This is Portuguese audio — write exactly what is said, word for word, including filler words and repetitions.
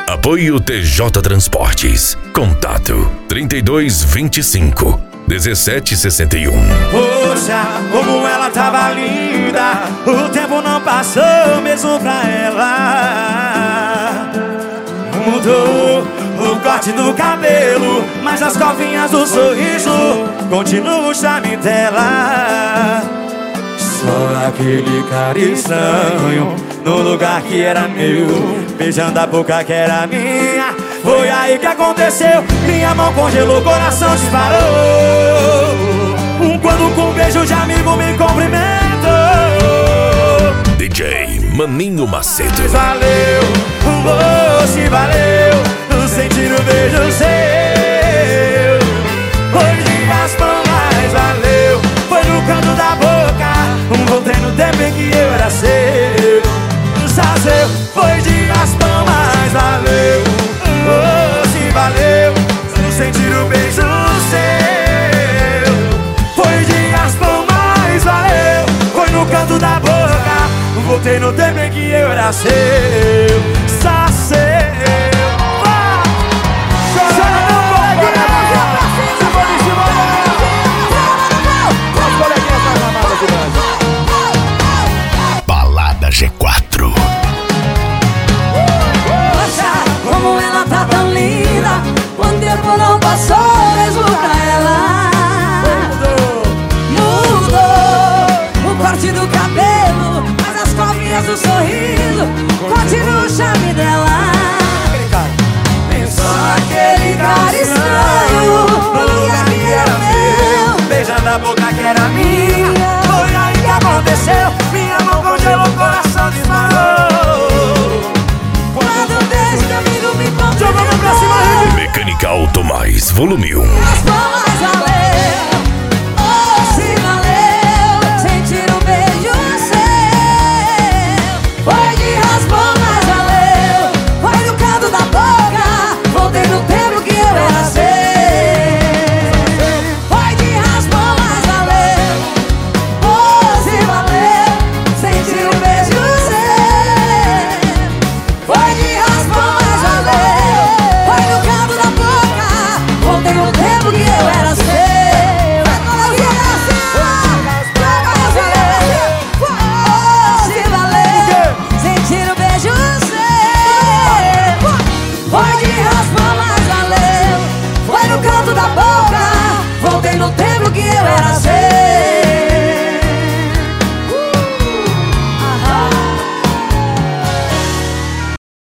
Apoio T J Transportes. Contato trinta e dois, vinte e cinco, dezessete, sessenta e um. Poxa, como ela tava linda, o tempo não passou mesmo pra ela. Mudou o corte do cabelo, mas as covinhas do sorriso continua o charme dela. Só aquele cara estranho no lugar que era meu, beijando a boca que era minha. Foi aí que aconteceu, minha mão congelou, o coração disparou. Quando com um beijo de amigo me cumprimentou. D J Maninho Macedo. Mas valeu, você valeu, sentir o beijo seu. Foi de raspão, mas valeu, foi no canto da boca. Voltei no tempo em que eu era seu. Sazeu, foi de raspão, mas valeu, você valeu, sentir o beijo seu. Foi de raspão, mas valeu, foi no canto da boca. Voltei no tempo em que eu era seu. Sazeu. Balada G quatro. Poxa, como ela tá tão linda, quanto tempo não passou mesmo pra ela. Mudou o corte do cabelo, mas as covinhas do sorriso continua o charme dela. Só aquele cara estranho no lugar que era meu, beijando a boca que era minha. Foi aí que aconteceu, minha mão congelou, o coração disparou. Quando o beijo de amigo me contou. Mecânica Automais, volume um.